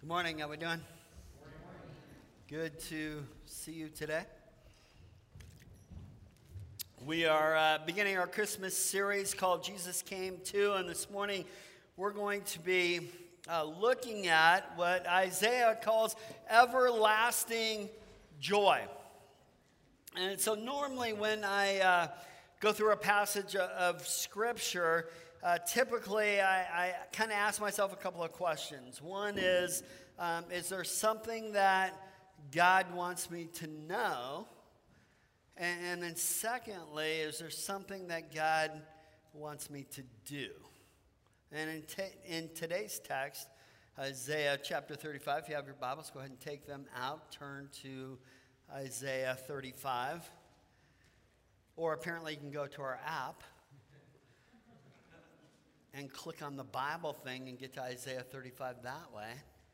Good morning. How we doing? Good to see you today. We are beginning our Christmas series called Jesus Came To, and this morning we're going to be looking at what Isaiah calls everlasting joy. And so normally when I go through a passage of Scripture, typically I kind of ask myself a couple of questions. One is there something that God wants me to know? And then secondly, is there something that God wants me to do? And in today's text, Isaiah chapter 35, if you have your Bibles, go ahead and take them out. Turn to Isaiah 35. Or apparently you can go to our app and click on the Bible thing and get to Isaiah 35 that way.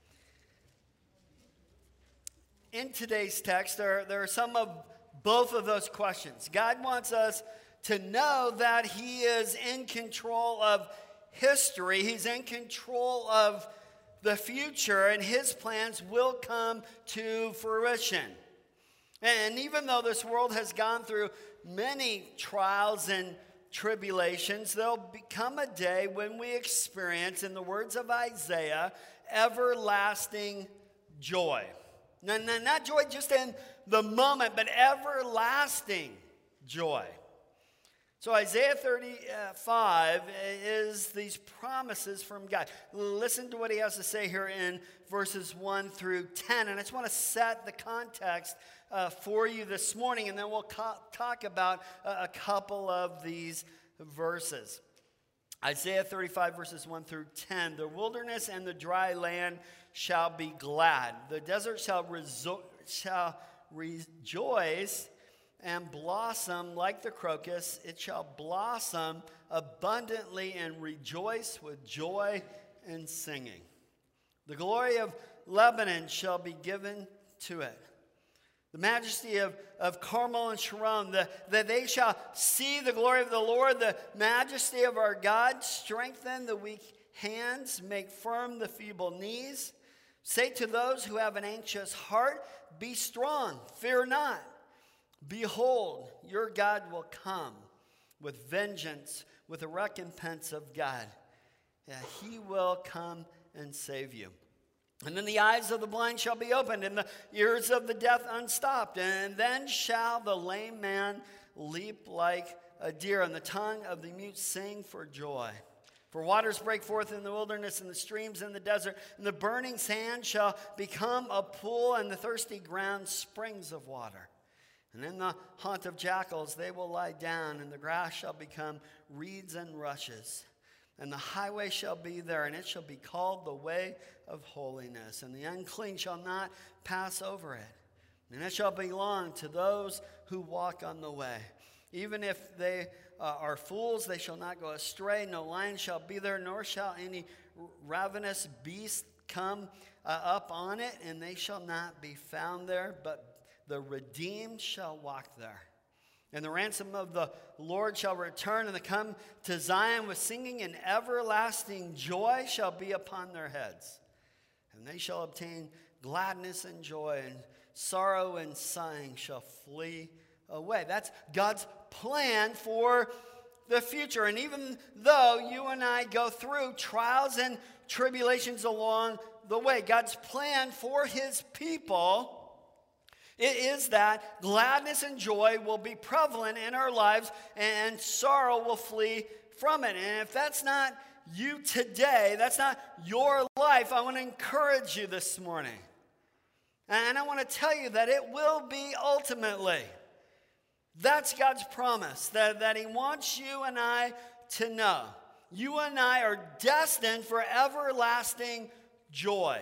In today's text, there are some of both of those questions. God wants us to know that He is in control of history. He's in control of the future, and His plans will come to fruition. And even though this world has gone through many trials and tribulations, there'll become a day when we experience, in the words of Isaiah, everlasting joy. Not joy just in the moment, but everlasting joy. So Isaiah 35 is these promises from God. Listen to what he has to say here in verses 1 through 10. And I just want to set the context for you this morning, and then we'll talk about a couple of these verses. Isaiah 35 verses 1 through 10. The wilderness and the dry land shall be glad. The desert shall rejoice and blossom like the crocus. It shall blossom abundantly and rejoice with joy and singing. The glory of Lebanon shall be given to it. The majesty of Carmel and Sharon, that they shall see the glory of the Lord, the majesty of our God. Strengthen the weak hands, make firm the feeble knees. Say to those who have an anxious heart, be strong, fear not. Behold, your God will come with vengeance, with the recompense of God. Yeah, He will come and save you. And then the eyes of the blind shall be opened, and the ears of the deaf unstopped. And then shall the lame man leap like a deer, and the tongue of the mute sing for joy. For waters break forth in the wilderness, and the streams in the desert, and the burning sand shall become a pool, and the thirsty ground springs of water. And in the haunt of jackals they will lie down, and the grass shall become reeds and rushes. And the highway shall be there, and it shall be called the way of holiness. And the unclean shall not pass over it. And it shall belong to those who walk on the way. Even if they are fools, they shall not go astray. No lion shall be there, nor shall any ravenous beast come up on it. And they shall not be found there, but the redeemed shall walk there. And the ransom of the Lord shall return, and they come to Zion with singing, and everlasting joy shall be upon their heads. And they shall obtain gladness and joy, and sorrow and sighing shall flee away. That's God's plan for the future. And even though you and I go through trials and tribulations along the way, God's plan for His people, it is that gladness and joy will be prevalent in our lives, and sorrow will flee from it. And if that's not you today, that's not your life, I want to encourage you this morning. And I want to tell you that it will be ultimately. That's God's promise, that He wants you and I to know. You and I are destined for everlasting joy.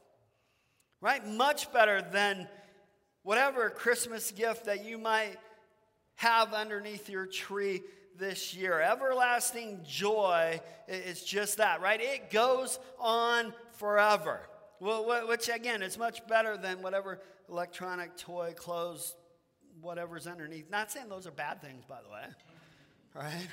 Right? Much better than whatever Christmas gift that you might have underneath your tree this year. Everlasting joy is just that, right? It goes on forever. Well, which, again, is much better than whatever electronic toy, clothes, whatever's underneath. Not saying those are bad things, by the way, right?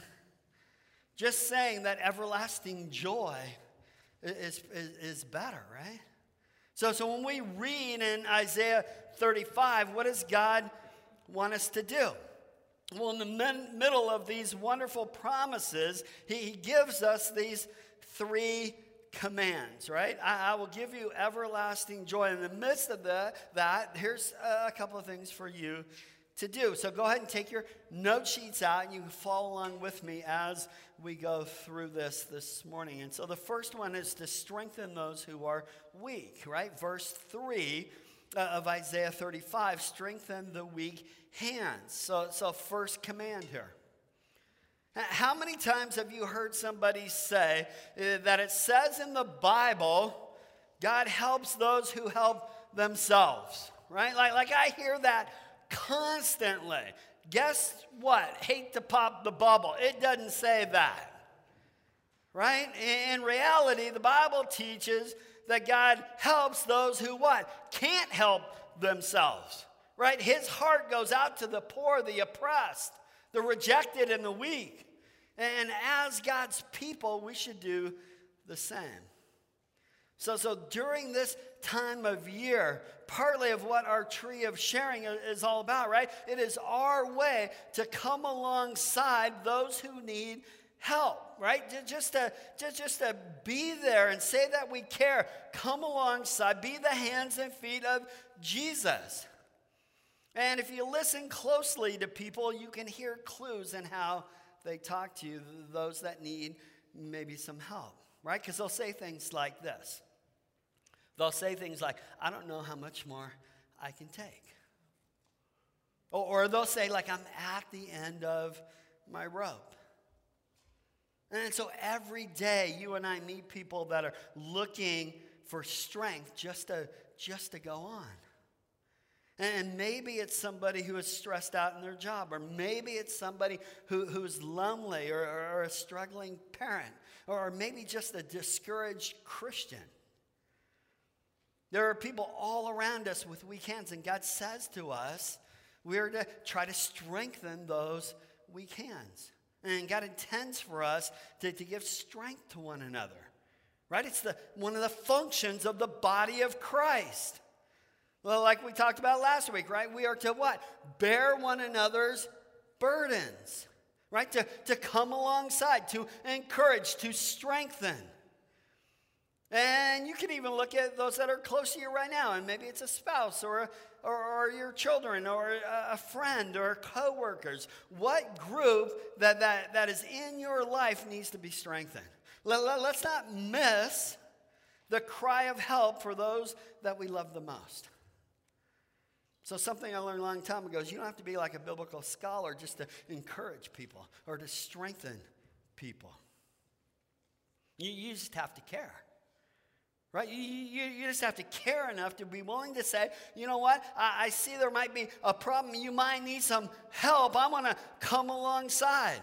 Just saying that everlasting joy is better, right? So when we read in Isaiah 35, what does God want us to do? Well, in the middle of these wonderful promises, he gives us these 3 commands, right? I will give you everlasting joy. In the midst of that, here's a couple of things for you to do. So go ahead and take your note sheets out, and you can follow along with me as we go through this morning. And so the first one is to strengthen those who are weak, right? Verse 3 of Isaiah 35, strengthen the weak hands. So first command here. How many times have you heard somebody say that it says in the Bible, God helps those who help themselves, right? Like I hear that constantly. Guess what? Hate to pop the bubble. It doesn't say that, right? In reality, the Bible teaches that God helps those who what? Can't help themselves, right? His heart goes out to the poor, the oppressed, the rejected, and the weak. And as God's people, we should do the same. So during this time of year, partly of what our tree of sharing is all about, right? It is our way to come alongside those who need help, right? Just to be there and say that we care. Come alongside, be the hands and feet of Jesus. And if you listen closely to people, you can hear clues in how they talk to you, those that need maybe some help, right? Because they'll say things like this. They'll say things like, I don't know how much more I can take. Or they'll say, like, I'm at the end of my rope. And so every day you and I meet people that are looking for strength just to go on. And maybe it's somebody who is stressed out in their job, or maybe it's somebody who's lonely or a struggling parent, or maybe just a discouraged Christian. There are people all around us with weak hands, and God says to us, we are to try to strengthen those weak hands. And God intends for us to give strength to one another, right? It's one of the functions of the body of Christ. Well, like we talked about last week, right? We are to what? Bear one another's burdens, right? To come alongside, to encourage, to strengthen. And you can even look at those that are close to you right now, and maybe it's a spouse or your children or a friend or coworkers. What group that is in your life needs to be strengthened? Let's not miss the cry of help for those that we love the most. So something I learned a long time ago is you don't have to be like a biblical scholar just to encourage people or to strengthen people. You just have to care. Right? You just have to care enough to be willing to say, you know what? I see there might be a problem. You might need some help. I want to come alongside.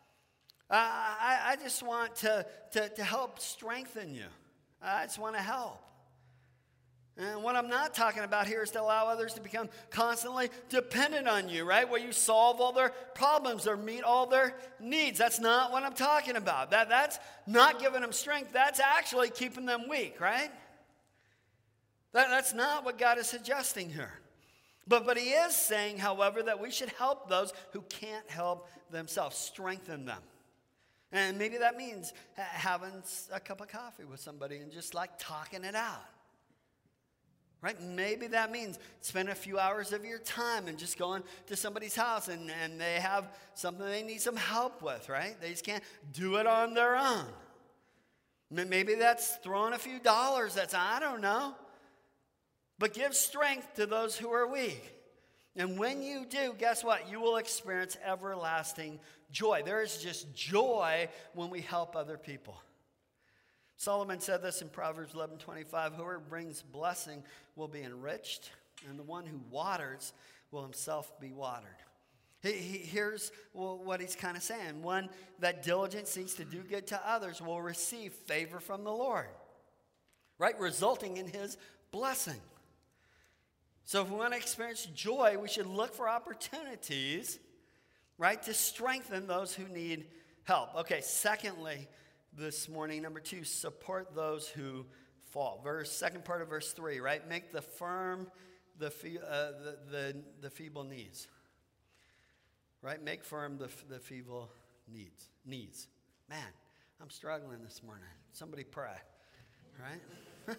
I just want to help strengthen you. I just want to help. And what I'm not talking about here is to allow others to become constantly dependent on you, right? Where you solve all their problems or meet all their needs. That's not what I'm talking about. That's not giving them strength. That's actually keeping them weak, right? That's not what God is suggesting here. But he is saying, however, that we should help those who can't help themselves, strengthen them. And maybe that means having a cup of coffee with somebody and just like talking it out. Right? Maybe that means spend a few hours of your time and just going to somebody's house and they have something they need some help with, right? They just can't do it on their own. Maybe that's throwing a few dollars. I don't know. But give strength to those who are weak. And when you do, guess what? You will experience everlasting joy. There is just joy when we help other people. Solomon said this in Proverbs 11:25, whoever brings blessing will be enriched, and the one who waters will himself be watered. Here's what he's kind of saying. One that diligently seeks to do good to others will receive favor from the Lord, right? Resulting in his blessing. So if we want to experience joy, we should look for opportunities, right, to strengthen those who need help. Okay, secondly, this morning, number 2, support those who fall. Second part of verse 3, right? Make the firm the feeble knees. Right? Make firm the feeble knees. Man, I'm struggling this morning. Somebody pray. Right?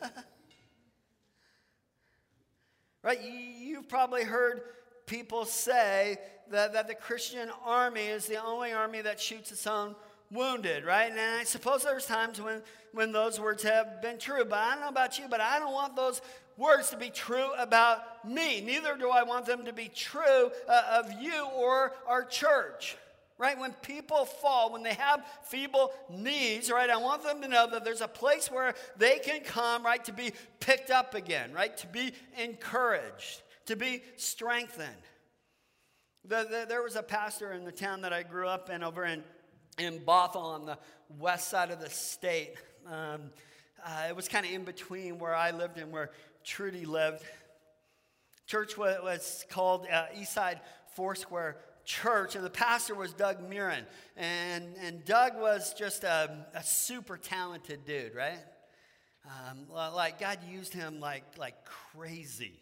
Right? You've probably heard people say that the Christian army is the only army that shoots its own wounded, right? And I suppose there's times when those words have been true, but I don't know about you, but I don't want those words to be true about me. Neither do I want them to be true of you or our church, right? When people fall, when they have feeble knees, right, I want them to know that there's a place where they can come, right, to be picked up again, right, to be encouraged, to be strengthened. There was a pastor in the town that I grew up in over in Bothell on the west side of the state. It was kind of in between where I lived and where Trudy lived. Church was called Eastside Foursquare Church, and the pastor was Doug Mirren. And Doug was just a super talented dude, right? Like God used him like crazy.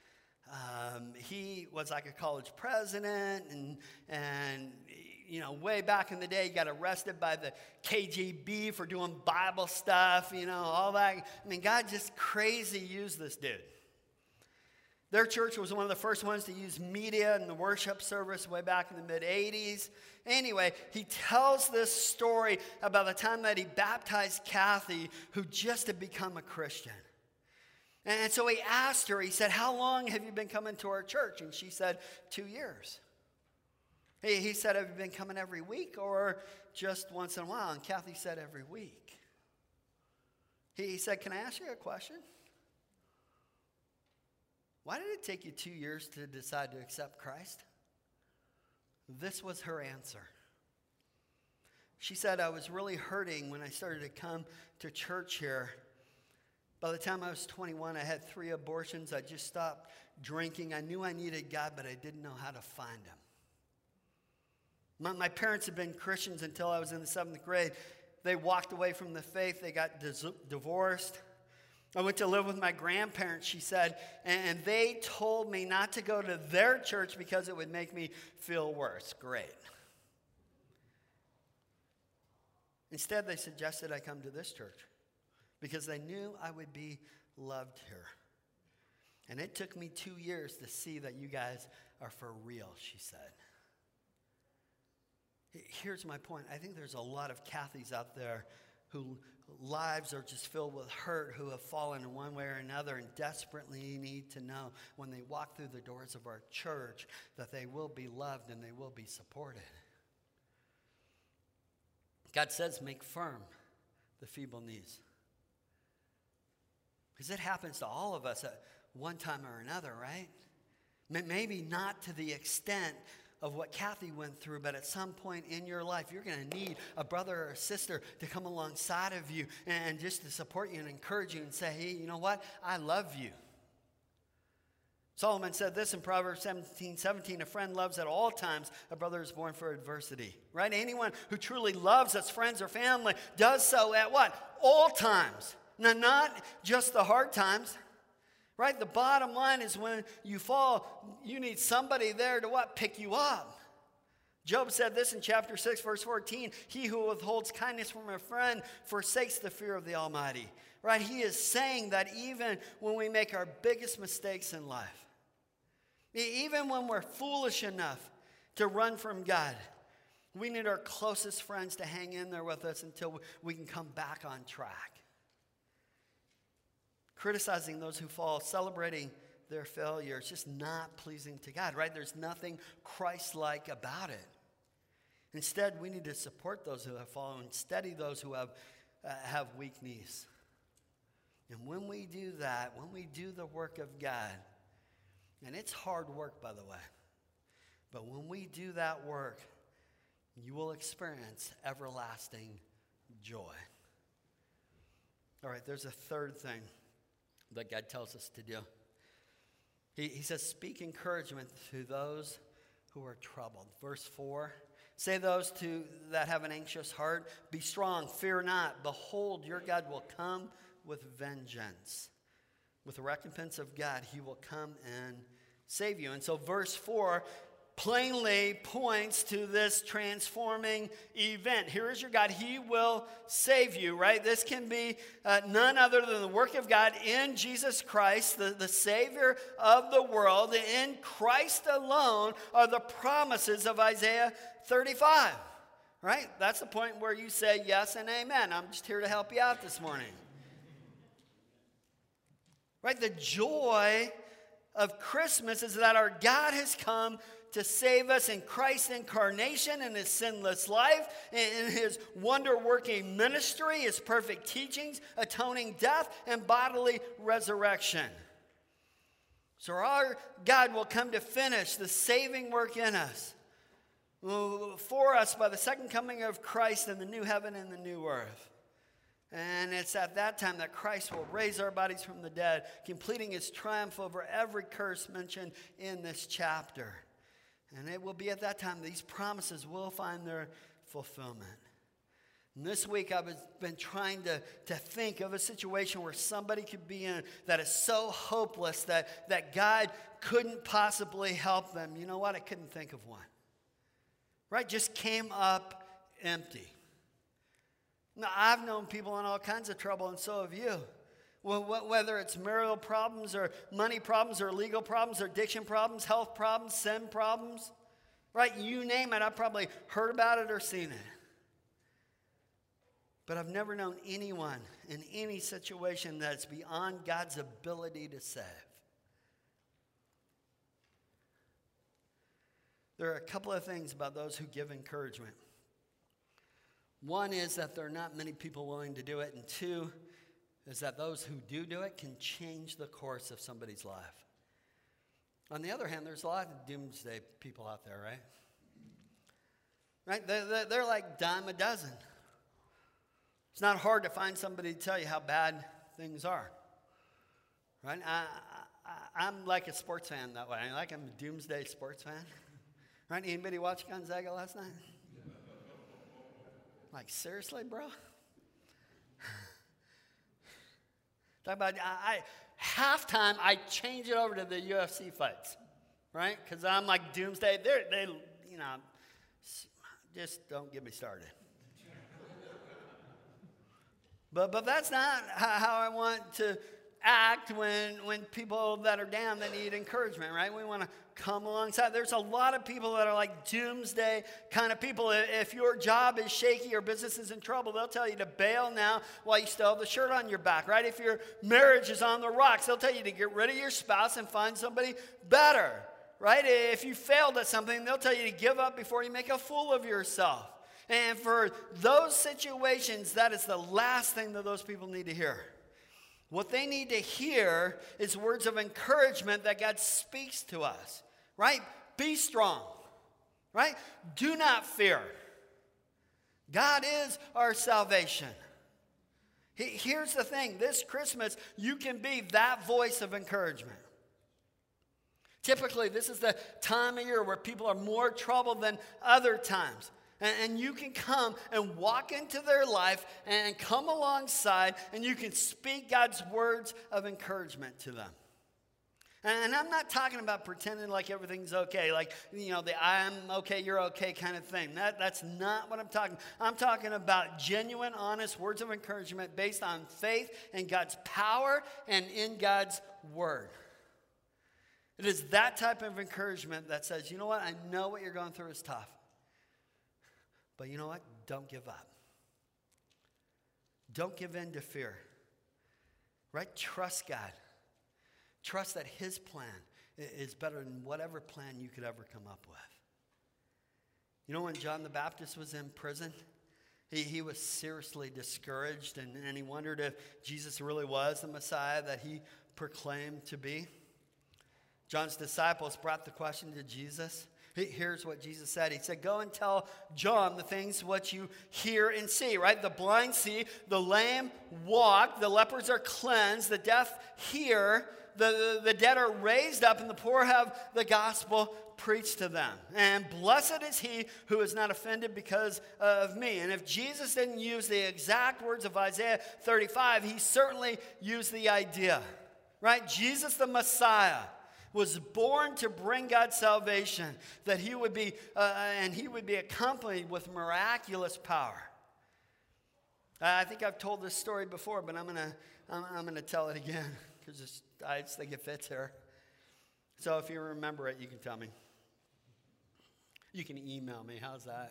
He was like a college president, and you know, way back in the day, he got arrested by the KGB for doing Bible stuff, you know, all that. I mean, God just crazy used this dude. Their church was one of the first ones to use media in the worship service way back in the mid-'80s. Anyway, he tells this story about the time that he baptized Kathy, who just had become a Christian. And so he asked her, he said, "How long have you been coming to our church?" And she said, 2 years. He said, "Have you been coming every week or just once in a while?" And Kathy said, "Every week." He said, "Can I ask you a question? Why did it take you 2 years to decide to accept Christ?" This was her answer. She said, "I was really hurting when I started to come to church here. By the time I was 21, I had 3 abortions. I just stopped drinking. I knew I needed God, but I didn't know how to find him. My parents had been Christians until I was in the 7th grade. They walked away from the faith. They got divorced. I went to live with my grandparents," she said, "and they told me not to go to their church because it would make me feel worse." Great. Instead, they suggested I come to this church because they knew I would be loved here. "And it took me 2 years to see that you guys are for real," she said. Here's my point. I think there's a lot of Kathys out there whose lives are just filled with hurt, who have fallen in one way or another and desperately need to know when they walk through the doors of our church that they will be loved and they will be supported. God says, make firm the feeble knees. Because it happens to all of us at one time or another, right? Maybe not to the extent of what Kathy went through, but at some point in your life, you're going to need a brother or a sister to come alongside of you and just to support you and encourage you and say, "Hey, you know what? I love you." Solomon said this in Proverbs 17:17, "A friend loves at all times. A brother is born for adversity." Right? Anyone who truly loves us, friends or family, does so at what? All times. Now, not just the hard times. Right? The bottom line is when you fall, you need somebody there to what? Pick you up. Job said this in chapter 6, verse 14, "He who withholds kindness from a friend forsakes the fear of the Almighty." Right? He is saying that even when we make our biggest mistakes in life, even when we're foolish enough to run from God, we need our closest friends to hang in there with us until we can come back on track. Criticizing those who fall, celebrating their failure, it's just not pleasing to God, right? There's nothing Christ-like about it. Instead, we need to support those who have fallen and steady those who have weak knees. And when we do that, when we do the work of God, and it's hard work, by the way, but when we do that work, you will experience everlasting joy. All right, there's a third thing that God tells us to do. He says, speak encouragement to those who are troubled. Verse 4, say those that have an anxious heart, be strong, fear not. Behold, your God will come with vengeance. With the recompense of God, he will come and save you. And so verse 4 plainly points to this transforming event. Here is your God. He will save you, right? This can be none other than the work of God in Jesus Christ, the Savior of the world. In Christ alone are the promises of Isaiah 35, right? That's the point where you say yes and amen. I'm just here to help you out this morning. Right? The joy of Christmas is that our God has come to save us in Christ's incarnation, in his sinless life, in his wonder-working ministry, his perfect teachings, atoning death, and bodily resurrection. So our God will come to finish the saving work in us, for us by the second coming of Christ in the new heaven and the new earth. And it's at that time that Christ will raise our bodies from the dead, completing his triumph over every curse mentioned in this chapter. And it will be at that time these promises will find their fulfillment. And this week I've been trying to think of a situation where somebody could be in that is so hopeless that God couldn't possibly help them. You know what? I couldn't think of one. Right? Just came up empty. Now, I've known people in all kinds of trouble, and so have you. Well, whether it's marital problems or money problems or legal problems or addiction problems, health problems, sin problems, right? You name it, I've probably heard about it or seen it. But I've never known anyone in any situation that's beyond God's ability to save. There are a couple of things about those who give encouragement. One is that there are not many people willing to do it, and two is that those who do it can change the course of somebody's life. On the other hand, there's a lot of doomsday people out there, right? Right? They're like dime a dozen. It's not hard to find somebody to tell you how bad things are. Right? I'm like a sports fan that way. I'm a doomsday sports fan. Right? Anybody watch Gonzaga last night? Like, seriously, bro? Talk about, halftime, I change it over to the UFC fights, right? Because I'm like doomsday. They, just don't get me started. But that's not how I want to act when people that are down that need encouragement, right? We want to come alongside. There's a lot of people that are like doomsday kind of people. If your job is shaky or business is in trouble, they'll tell you to bail now while you still have the shirt on your back, right? If your marriage is on the rocks, they'll tell you to get rid of your spouse and find somebody better, right? If you failed at something, they'll tell you to give up before you make a fool of yourself. And for those situations, that is the last thing that those people need to hear. What they need to hear is words of encouragement that God speaks to us, right? Be strong, right? Do not fear. God is our salvation. Here's the thing. This Christmas, you can be that voice of encouragement. Typically, this is the time of year where people are more troubled than other times. And you can come and walk into their life and come alongside, and you can speak God's words of encouragement to them. And I'm not talking about pretending like everything's okay, like, the I'm okay, you're okay kind of thing. That's not what I'm talking. I'm talking about genuine, honest words of encouragement based on faith in God's power and in God's word. It is that type of encouragement that says, you know what, I know what you're going through is tough. But you know what? Don't give up. Don't give in to fear. Right? Trust God. Trust that his plan is better than whatever plan you could ever come up with. You know, when John the Baptist was in prison, he was seriously discouraged, and he wondered if Jesus really was the Messiah that he proclaimed to be. John's disciples brought the question to Jesus. Here's what Jesus said. He said, go and tell John the things what you hear and see, right? The blind see, the lame walk, the lepers are cleansed, the deaf hear, the dead are raised up, and the poor have the gospel preach to them. And blessed is he who is not offended because of me. And if Jesus didn't use the exact words of Isaiah 35, he certainly used the idea, right? Jesus the Messiah was born to bring God's salvation, that he would be, and he would be accompanied with miraculous power. I think I've told this story before, but I'm gonna tell it again because I just think it fits here. So if you remember it, you can tell me. You can email me. How's that?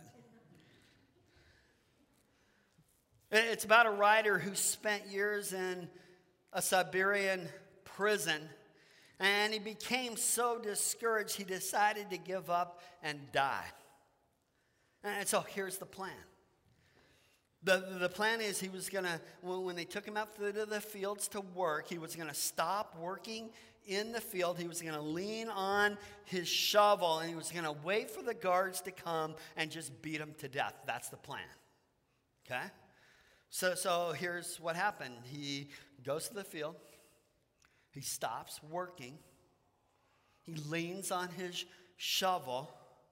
It's about a writer who spent years in a Siberian prison, and he became so discouraged he decided to give up and die. And so here's the plan. The plan is he was going to, when they took him out to the fields to work, he was going to stop working in the field. He was going to lean on his shovel, and he was going to wait for the guards to come and just beat him to death. That's the plan. Okay? So here's what happened. He goes to the field. He stops working. He leans on his shovel.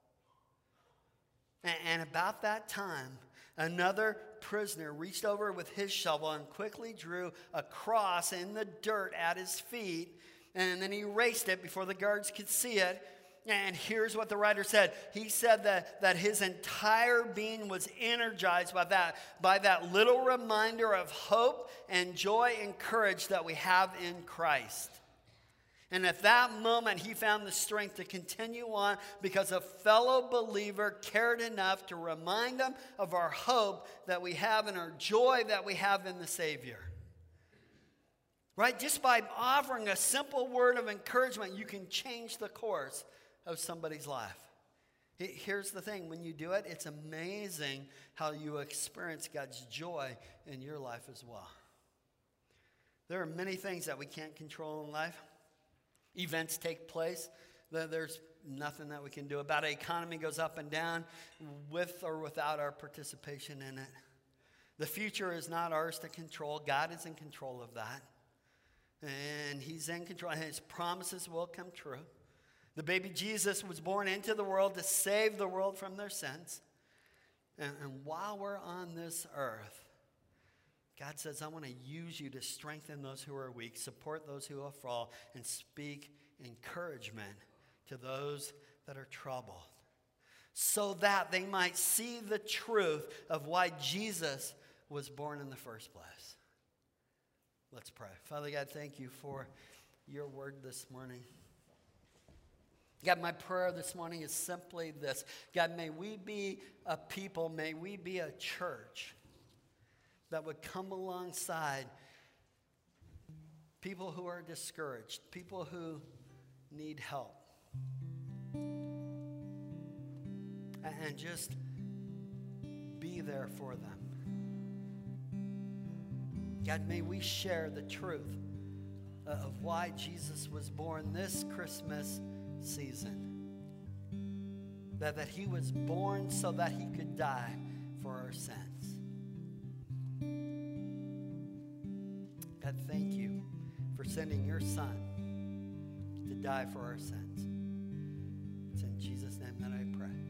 And about that time, another prisoner reached over with his shovel and quickly drew a cross in the dirt at his feet. And then he erased it before the guards could see it. And here's what the writer said. He said that his entire being was energized by that little reminder of hope and joy and courage that we have in Christ. And at that moment, he found the strength to continue on because a fellow believer cared enough to remind him of our hope that we have and our joy that we have in the Savior. Right? Just by offering a simple word of encouragement, you can change the course of somebody's life. Here's the thing. When you do it, it's amazing how you experience God's joy in your life as well. There are many things that we can't control in life. Events take place. There's nothing that we can do about it. The economy goes up and down with or without our participation in it. The future is not ours to control. God is in control of that. And he's in control. And his promises will come true. The baby Jesus was born into the world to save the world from their sins. And while we're on this earth, God says, I want to use you to strengthen those who are weak, support those who will fall, and speak encouragement to those that are troubled, so that they might see the truth of why Jesus was born in the first place. Let's pray. Father God, thank you for your word this morning. God, my prayer this morning is simply this. God, may we be a people, may we be a church that would come alongside people who are discouraged, people who need help, and just be there for them. God, may we share the truth of why Jesus was born this Christmas season. That he was born so that he could die for our sins. God, thank you for sending your son to die for our sins. It's in Jesus' name that I pray.